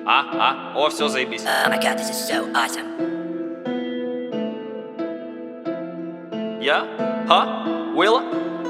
О, все, заебись. Oh my god, this is so awesome. Я? Уилла?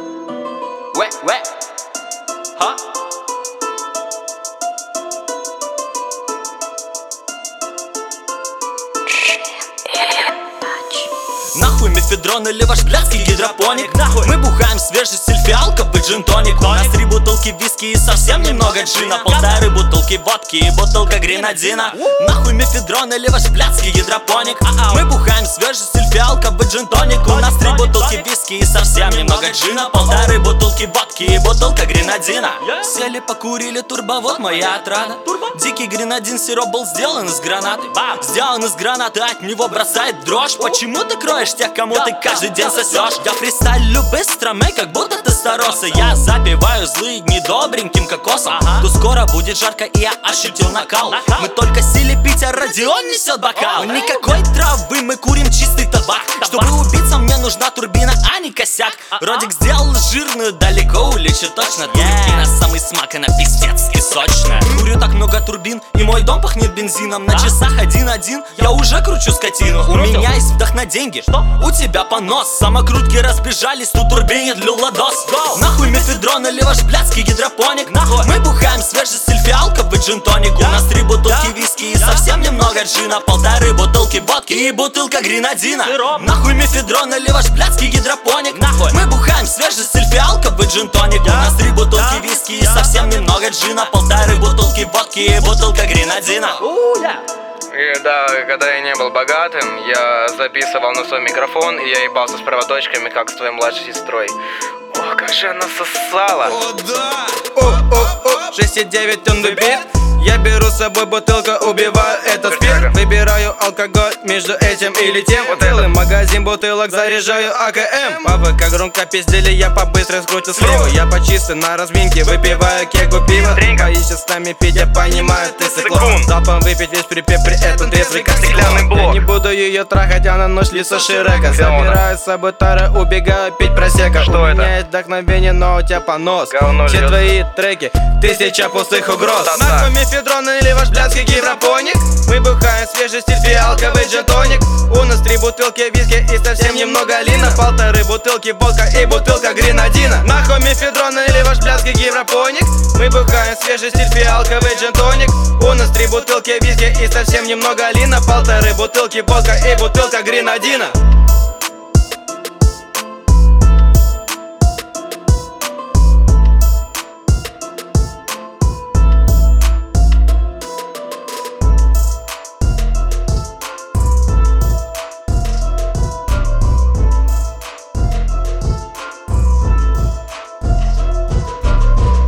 Нахуй мефедрон или ваш блядский гидропоник. Нахуй. Мы бухаем свежий сельфиалковый джин-тоник. У нас 3 бутылки виски и совсем немного джина. 1,5 бутылки водки и бутылка гренадина. Нахуй мефедрон или ваш блядский гидропоник. Мы бухаем свежий сельфиалковый джин-тоник. У нас 3 бутылки виски и совсем немного джина. 1,5 бутылки водки и бутылка гренадина. Сели, покурили, турбо, вот моя отрада. Дикий гренадин, сироп был сделан из гранаты. Сделан из гранаты, от него бросает дрожь. Почему ты кроешь тех, кому ты каждый день сосешь? Я фристайлю быстро, мэй, как будто ты старался. Я запиваю злые дни добреньким кокосом. То скоро будет жарко, и я ощутил накал. Мы только сели пить, а Родион несет бокал. Никакой травы, мы курим чистый табак. Чтобы убиться, мне нужна турбина, а не косяк. Родик сделал жирную, далеко улечу точно. Турбина самый смак, она пиздец и сочная. Курю так много турбин, и мой дом пахнет бензином. На часах 1:1, я уже кручу скотину. У меня есть вдох на деньги, у тебя понос. Самокрутки разбежались, тут турбине длю ладос. Нахуй мефедрон или ваш блядский гидропоник. Мы бухаем свежий сельфиалковый джин-тоник. У нас 3 бутылки виски и совсем немного джина. 1,5 бутылки водки и бутылка гренадина. Нахуй мефедрон или ваш блядский гидропоник. Мы бухаем свежий сельфиалковый джин-тоник. У нас 3 бутылки виски и совсем немного джина. 1,5 бутылки водки и бутылка гренадина. И да, когда я не был богатым, я записывал на свой микрофон, и я ебался с проводочками, как с твоей младшей сестрой. О, как же она сосала. О, да! 6,9 он выбит. Я беру с собой бутылку, убиваю этот спирт. Выбираю алкоголь между этим или тем. Целый магазин бутылок заряжаю АКМ. Папа, как громко пиздели, я побыстрее скрутил сливу. Я по чистой на разминке выпиваю кегу пива. Боишься с нами пить, я понимаю, ты циклон. Залпом выпить весь припев, при этом трезвый как стеклянный блок. Я не буду ее трахать, она ночь лицо Шрека. Забираю с собой тары, убегаю пить просека. Что это? У меня есть вдохновение, но у тебя понос. Все твои треки, 1000 пустых угроз. Нахуй мефедрон или ваш блядский гидропоник. Мы бухаем свежий сельфиалковый джин-тоник. У нас 3 бутылки виски и совсем немного лина. 1,5 бутылки водка и бутылка гренадина. Нахуй мефедрон или ваш блядский гидропоник. Мы бухаем свежий сельфиалковый джин-тоник. У нас 3 бутылки виски и совсем немного лина. 1,5 бутылки водка и бутылка гренадина.